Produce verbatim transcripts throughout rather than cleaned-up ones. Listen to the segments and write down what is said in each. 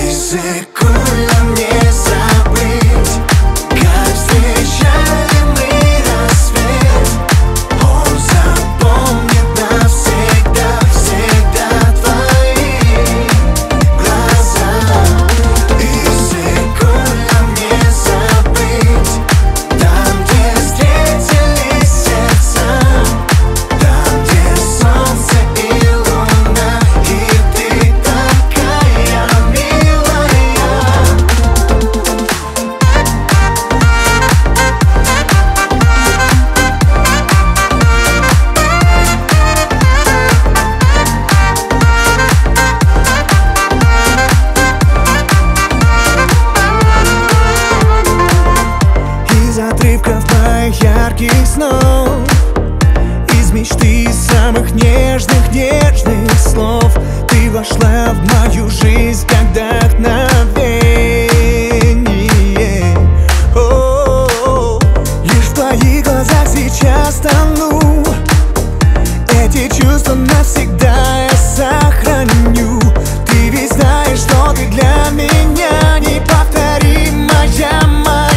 Секунда не забыть, как встречали мы рассвет. Он запомнит навсегда, всегда твои глаза. И секунда не забыть, там, где встретились сердца, там, где солнце и луна, и ты такая милая. Из отрывков моих ярких снов, из мечты самых нежных, нежных слов, ты вошла в мою жизнь как вдохновение. О-о-о. Лишь в твоих глазах сейчас тону, эти чувства навсегда я сохраню. Ты ведь знаешь, что ты для меня неповторимая, моя.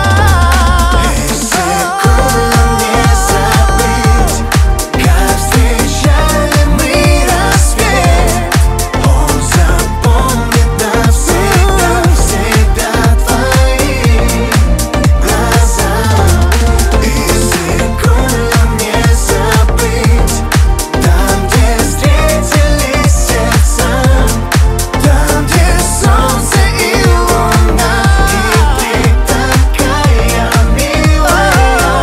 Секунда не забыть, как встречали мы рассвет. Он запомнит навсегда, всегда твои глаза. И секунда не забыть, там, где встретились сердца, там, где солнце и луна, и ты такая милая.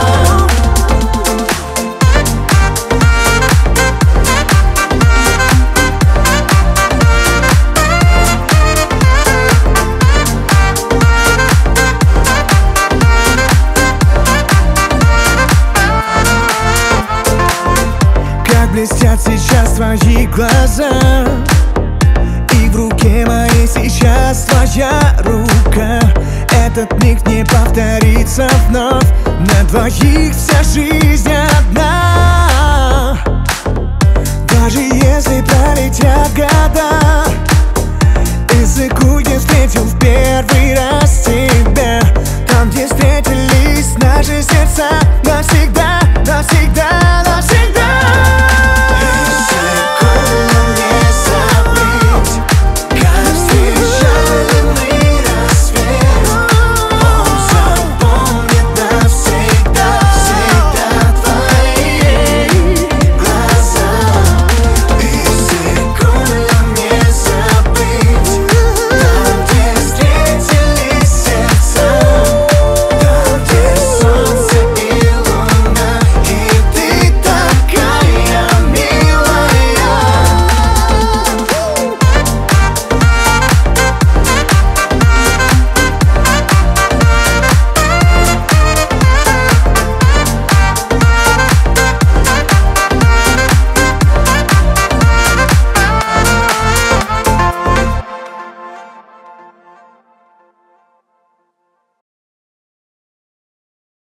Как блестят сейчас твои глаза, и в руке моей сейчас твоя рука. Этот миг не повторится вновь, на двоих вся жизнь одна. Даже если пролетят года,